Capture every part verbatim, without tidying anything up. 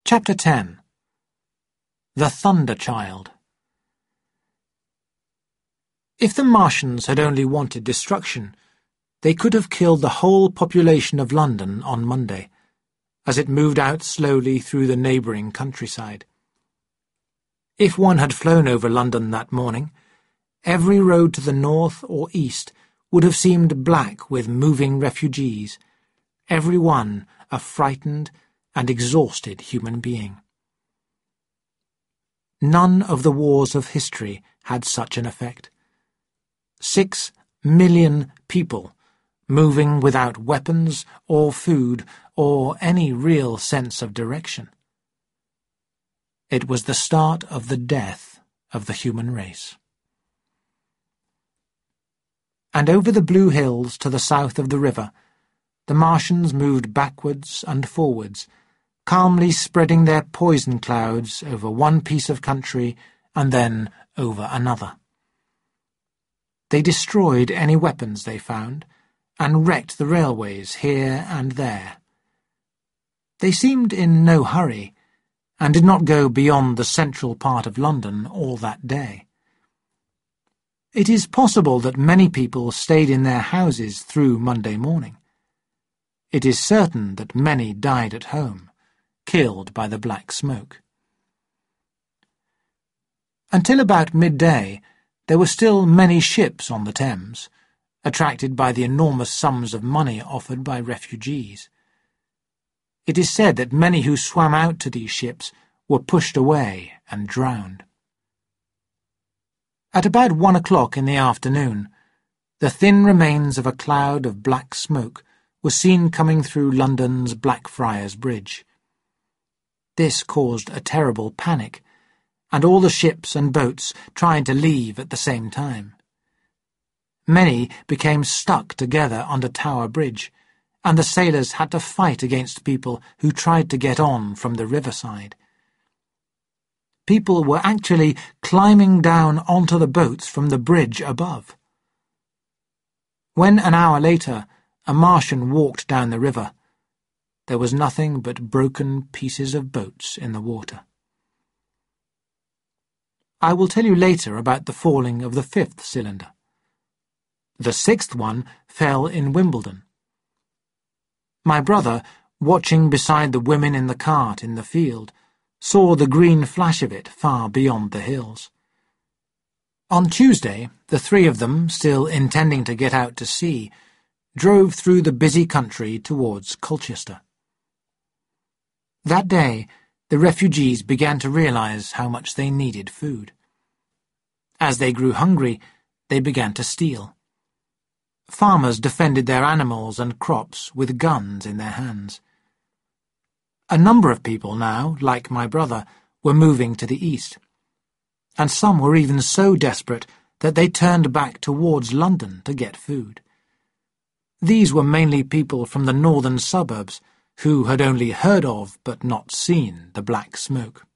Chapter ten. The Thunder Child. If the Martians had only wanted destruction, they could have killed the whole population of London on Monday, as it moved out slowly through the neighbouring countryside. If one had flown over London that morning, every road to the north or east would have seemed black with moving refugees, every one a frightened and exhausted human being. None of the wars of history had such an effect. Six million people, moving without weapons or food or any real sense of direction. It was the start of the death of the human race. And over the blue hills to the south of the river, the Martians moved backwards and forwards, calmly spreading their poison clouds over one piece of country and then over another. They destroyed any weapons they found, and wrecked the railways here and there. They seemed in no hurry, and did not go beyond the central part of London all that day. It is possible that many people stayed in their houses through Monday morning. It is certain that many died at home, killed by the black smoke. Until about midday, there were still many ships on the Thames, attracted by the enormous sums of money offered by refugees. It is said that many who swam out to these ships were pushed away and drowned. At about one o'clock in the afternoon, the thin remains of a cloud of black smoke were seen coming through London's Blackfriars Bridge. This caused a terrible panic, and all the ships and boats tried to leave at the same time. Many became stuck together under Tower Bridge, and the sailors had to fight against people who tried to get on from the riverside. People were actually climbing down onto the boats from the bridge above. When an hour later a Martian walked down the river, there was nothing but broken pieces of boats in the water. I will tell you later about the falling of the fifth cylinder. The sixth one fell in Wimbledon. My brother, watching beside the women in the cart in the field, saw the green flash of it far beyond the hills. On Tuesday, the three of them, still intending to get out to sea, drove through the busy country towards Colchester. That day, the refugees began to realize how much they needed food. As they grew hungry, they began to steal. Farmers defended their animals and crops with guns in their hands. A number of people now, like my brother, were moving to the east, and some were even so desperate that they turned back towards London to get food. These were mainly people from the northern suburbs, who had only heard of but not seen the black smoke.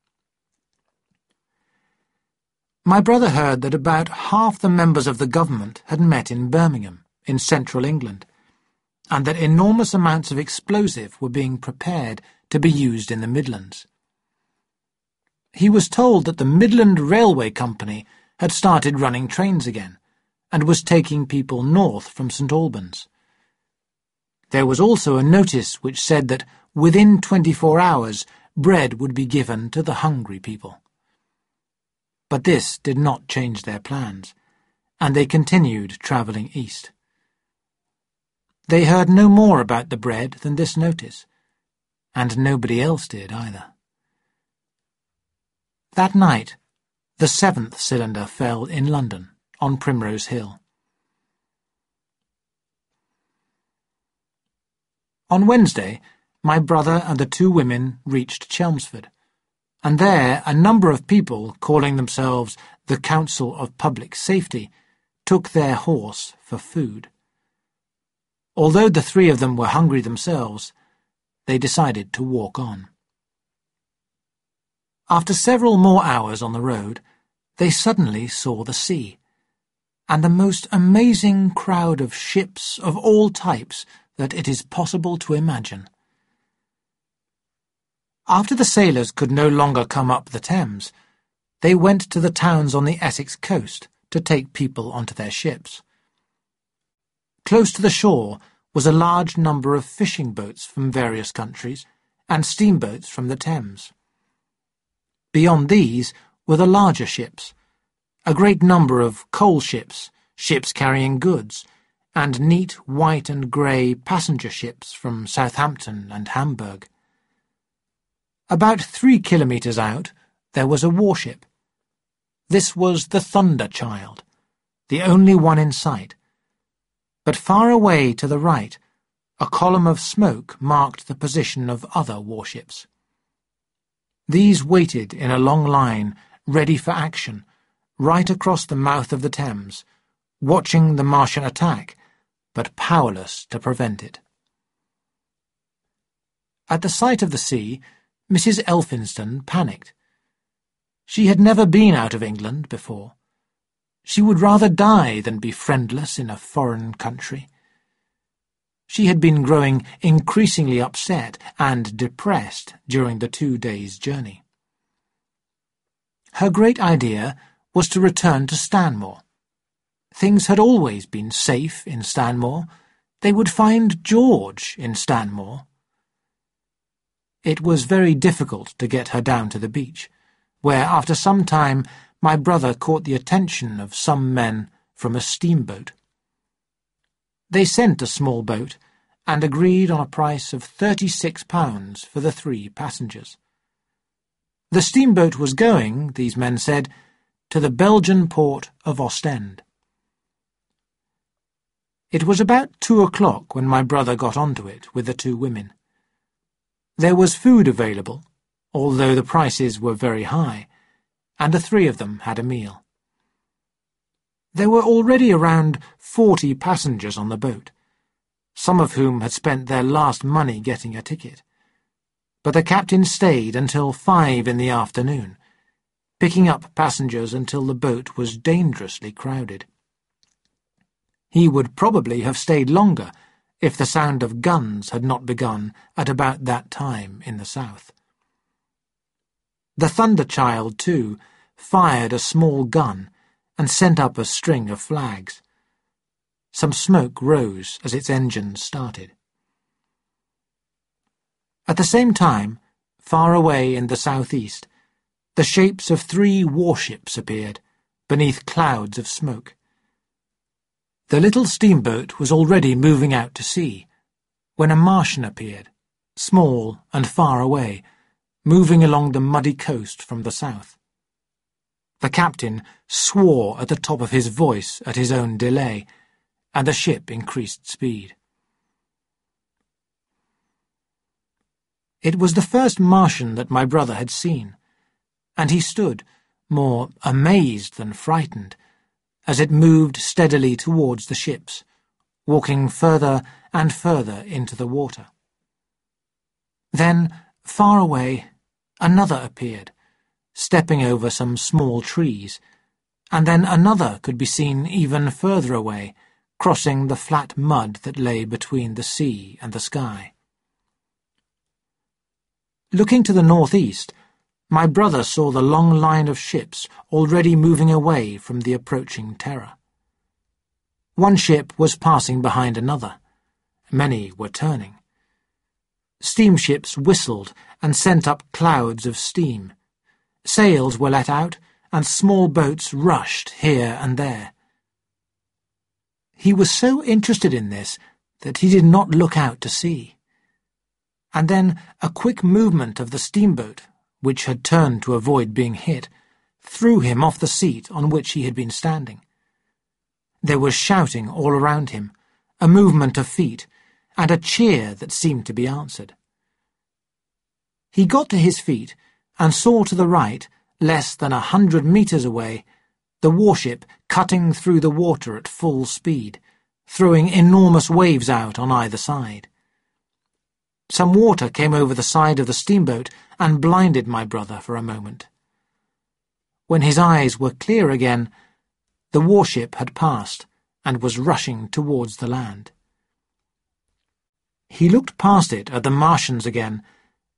My brother heard that about half the members of the government had met in Birmingham, in central England, and that enormous amounts of explosive were being prepared to be used in the Midlands. He was told that the Midland Railway Company had started running trains again, and was taking people north from St Albans. There was also a notice which said that within twenty-four hours bread would be given to the hungry people. But this did not change their plans, and they continued travelling east. They heard no more about the bread than this notice, and nobody else did either. That night, the seventh cylinder fell in London, on Primrose Hill. On Wednesday, my brother and the two women reached Chelmsford, and there a number of people, calling themselves the Council of Public Safety, took their horse for food. Although the three of them were hungry themselves, they decided to walk on. After several more hours on the road, they suddenly saw the sea, and the most amazing crowd of ships of all types that it is possible to imagine. After the sailors could no longer come up the Thames, they went to the towns on the Essex coast to take people onto their ships. Close to the shore was a large number of fishing boats from various countries and steamboats from the Thames. Beyond these were the larger ships, a great number of coal ships, ships carrying goods, and neat white and grey passenger ships from Southampton and Hamburg. About three kilometres out there was a warship. This was the Thunder Child, the only one in sight. But far away to the right, a column of smoke marked the position of other warships. These waited in a long line, ready for action, right across the mouth of the Thames, watching the Martian attack, but powerless to prevent it. At the sight of the sea, Missus Elphinston panicked. She had never been out of England before. She would rather die than be friendless in a foreign country. She had been growing increasingly upset and depressed during the two days' journey. Her great idea was to return to Stanmore. Things had always been safe in Stanmore. They would find George in Stanmore. It was very difficult to get her down to the beach, where, after some time, my brother caught the attention of some men from a steamboat. They sent a small boat and agreed on a price of thirty-six pounds for the three passengers. The steamboat was going, these men said, to the Belgian port of Ostend. It was about two o'clock when my brother got onto it with the two women. There was food available, although the prices were very high, and the three of them had a meal. There were already around forty passengers on the boat, some of whom had spent their last money getting a ticket. But the captain stayed until five in the afternoon, picking up passengers until the boat was dangerously crowded. He would probably have stayed longer if the sound of guns had not begun at about that time in the south. The Thunder Child, too, fired a small gun and sent up a string of flags. Some smoke rose as its engines started. At the same time, far away in the southeast, the shapes of three warships appeared, beneath clouds of smoke. The little steamboat was already moving out to sea, when a Martian appeared, small and far away, moving along the muddy coast from the south. The captain swore at the top of his voice at his own delay, and the ship increased speed. It was the first Martian that my brother had seen, and he stood, more amazed than frightened, as it moved steadily towards the ships, walking further and further into the water. Then, far away, another appeared, stepping over some small trees, and then another could be seen even further away, crossing the flat mud that lay between the sea and the sky. Looking to the northeast, my brother saw the long line of ships already moving away from the approaching terror. One ship was passing behind another. Many were turning. Steamships whistled and sent up clouds of steam. Sails were let out, and small boats rushed here and there. He was so interested in this that he did not look out to sea. And then a quick movement of the steamboat, which had turned to avoid being hit, threw him off the seat on which he had been standing. There was shouting all around him, a movement of feet, and a cheer that seemed to be answered. He got to his feet and saw to the right, less than a hundred metres away, the warship cutting through the water at full speed, throwing enormous waves out on either side. Some water came over the side of the steamboat and blinded my brother for a moment. When his eyes were clear again, the warship had passed and was rushing towards the land. He looked past it at the Martians again,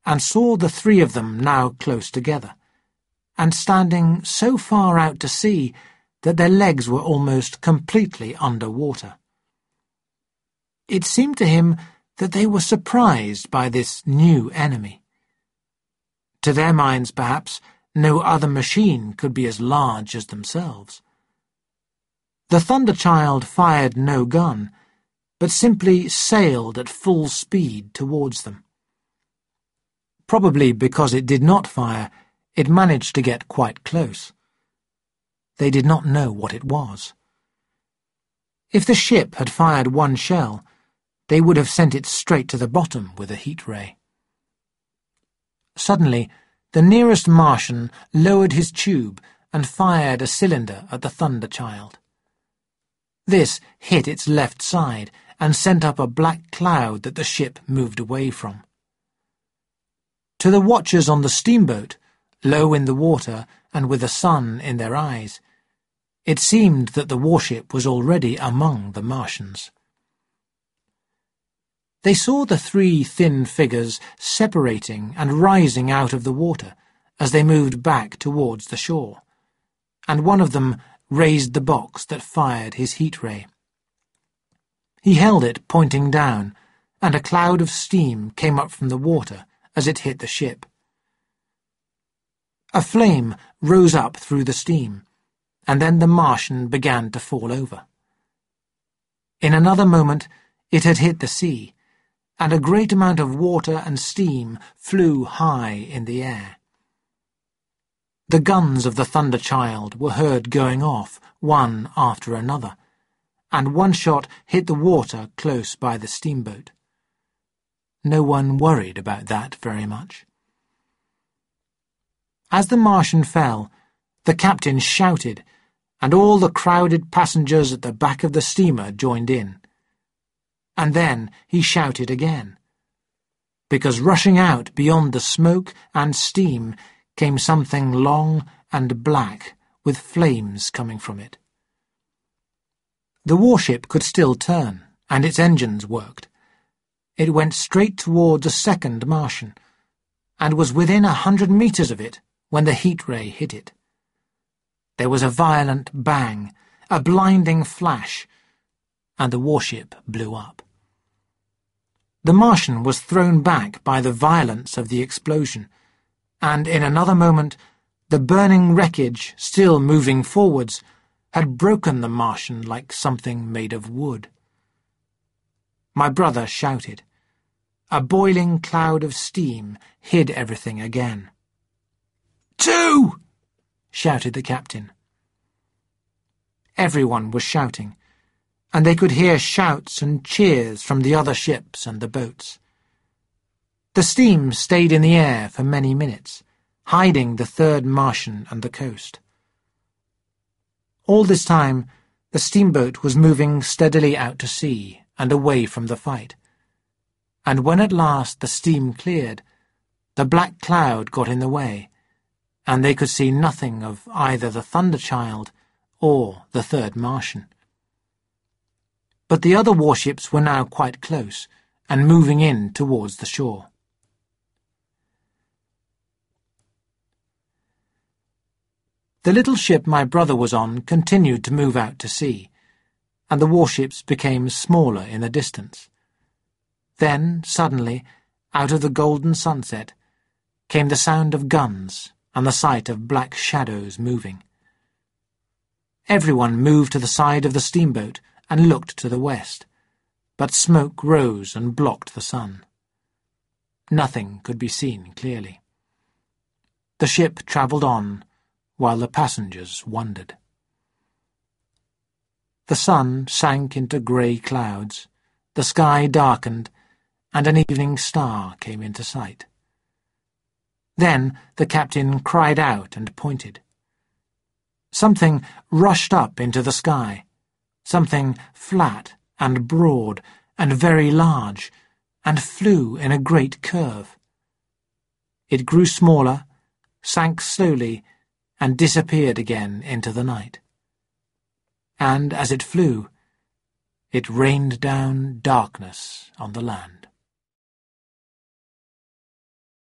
and saw the three of them now close together, and standing so far out to sea that their legs were almost completely under water. It seemed to him that they were surprised by this new enemy. To their minds, perhaps, no other machine could be as large as themselves. The Thunderchild fired no gun, but simply sailed at full speed towards them. Probably because it did not fire, it managed to get quite close. They did not know what it was. If the ship had fired one shell, they would have sent it straight to the bottom with a heat ray. Suddenly, the nearest Martian lowered his tube and fired a cylinder at the Thunderchild. This hit its left side and sent up a black cloud that the ship moved away from. To the watchers on the steamboat, low in the water and with the sun in their eyes, it seemed that the warship was already among the Martians. They saw the three thin figures separating and rising out of the water as they moved back towards the shore, and one of them raised the box that fired his heat ray. He held it pointing down, and a cloud of steam came up from the water as it hit the ship. A flame rose up through the steam, and then the Martian began to fall over. In another moment it had hit the sea, and a great amount of water and steam flew high in the air. The guns of the Thunderchild were heard going off, one after another, and one shot hit the water close by the steamboat. No one worried about that very much. As the Martian fell, the captain shouted, and all the crowded passengers at the back of the steamer joined in. And then he shouted again, because rushing out beyond the smoke and steam came something long and black with flames coming from it. The warship could still turn, and its engines worked. It went straight towards a second Martian, and was within a hundred metres of it when the heat ray hit it. There was a violent bang, a blinding flash, and the warship blew up. The Martian was thrown back by the violence of the explosion, and in another moment the burning wreckage, still moving forwards, had broken the Martian like something made of wood. My brother shouted. A boiling cloud of steam hid everything again. "Two!" shouted the captain. Everyone was shouting, and they could hear shouts and cheers from the other ships and the boats. The steam stayed in the air for many minutes, hiding the third Martian and the coast. All this time, the steamboat was moving steadily out to sea and away from the fight, and when at last the steam cleared, the black cloud got in the way, and they could see nothing of either the Thunderchild or the third Martian. But the other warships were now quite close, and moving in towards the shore. The little ship my brother was on continued to move out to sea, and the warships became smaller in the distance. Then, suddenly, out of the golden sunset, came the sound of guns and the sight of black shadows moving. Everyone moved to the side of the steamboat and looked to the west, but smoke rose and blocked the sun. Nothing could be seen clearly. The ship travelled on, while the passengers wondered. The sun sank into grey clouds, the sky darkened, and an evening star came into sight. Then the captain cried out and pointed. Something rushed up into the sky, something flat and broad and very large, and flew in a great curve. It grew smaller, sank slowly, and disappeared again into the night. And as it flew, it rained down darkness on the land.